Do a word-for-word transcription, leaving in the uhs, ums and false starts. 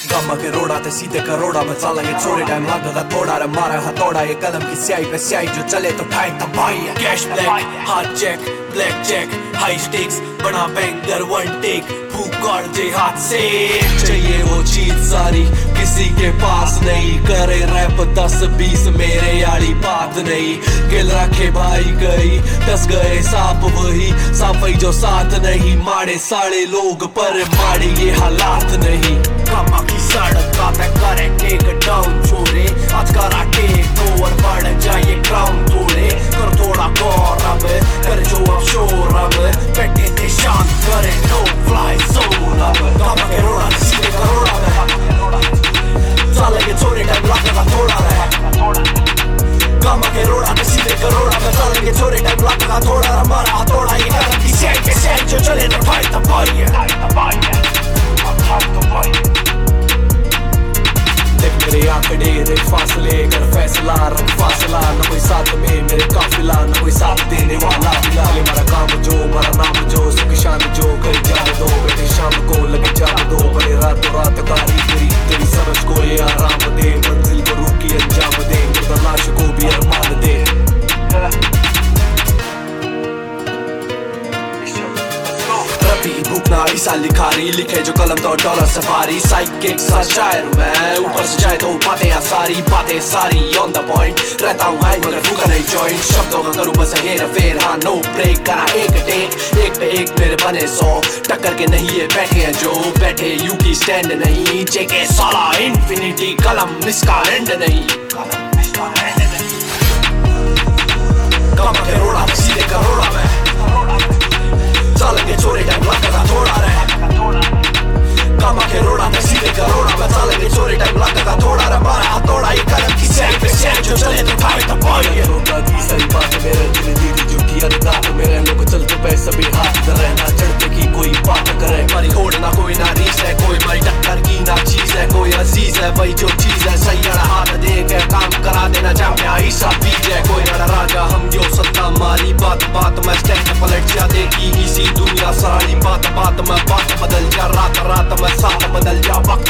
गम के रोड़ा ते सीधे करोड़ा में चलेंगे छोड़े टाइम लगेगा थोड़ा रे मारा हथौड़ा ये कलम की स्याही पे स्याही जो चले तो ठाई तबाही है। कैश ब्लैक हाथ check black check high stakes बना बैंगर वन टेक फूक कर जे हाथ से चाहिए वो चीज सारी किसी के पास नहीं करे रैप दस बीस मेरे यारी बात नहीं गिल रखे भाई गई दस गए सांप वही साफई जो साथ नहीं माड़े साड़े लोग पर माड़े ये हालात नहीं कामा की सड़क का तय करे टेक डाउन छोड़े आज करा टेक ओवर बढ़ जाए क्राउन तोड़े कर थोड़ा गौर अब कर जो अब शोर अब बैठे थे शांत करे नो फ्लाई सोल अब कामा के रोड़ा सीधे करोड़ा में चलेंगे छोड़े टाइम लगेगा थोड़ा रहे कामा के रोड़ा में सीधे करोड़ा में चलेंगे छोड़े टाइम लगेगा थोड़ा हमारा हथौड़ा ये कदम की सैन के सैन जो चले तो ठाई तबाही है ठाई तबाही है। देख मेरे आंकड़े देख फासले कर फैसला रंग फासला न कोई साथ में मेरे काफिला न कोई साथ देने वाला फिलहाल मेरा काम जो मेरा नाम जो सुख शान जो कर जाने दो बेटे शाम को लगे जाने दो बड़े रातों रात कारीगरी तेरी समझ को ये आराम दे मंजिल को रुकी अंजाम दे मुर्दा लाश को भी अरमान दे। भूखना ईसा लिखारी लिखे जो कलम तो डॉलर सफारी साइकिक सा शायर मैं ऊपर से जाए तो बातें आ सारी बातें सारी ऑन द पॉइंट रहता हूँ हाई मगर भूखा नहीं जॉइंट शब्दों का करूँ बस हेर फेर हाँ नो ब्रेक करा एक टेक एक पे एक मेरे बने सौ टक्कर के नहीं ये बैठे हैं जो बैठे यू की स्टैंड नहीं जेके साला इन्फिनिटी कलम इसका एंड नहीं कलम इसका एंड नहीं कम के रोड़ा सीधे करोड़ा में चलेंगे छोड़े टाइम लगेगा थोड़ा रहे कामा के रोड़ा में सीधे करोड़ा में चलेंगे छोड़े टाइम लगेगा थोड़ा रे मारा हथौड़ा ये कदम की सैन पे सैन जो चले तो ठाई तबाही है। रोका की सारी बात मेरे दिल दीदी झूठी अदात मेरे लोग चलते पे सभी हाथ रहना चढ़ते की कोई बात करे मारी होड़ ना कोई ना रीस है कोई मारी टक्कर की ना चीज है कोई अजीज है वही जो चीज है सही अड़ा हाथ दे के काम करा देना जामिया ईसा बीज है कोई अड़ा राजा हम जो सत्ता मारी बात बात में स्टैंड पलट जा देगी इसी दुनिया सारी बात बात में बात बदल जा रात रात में साथ बदल जा वक्त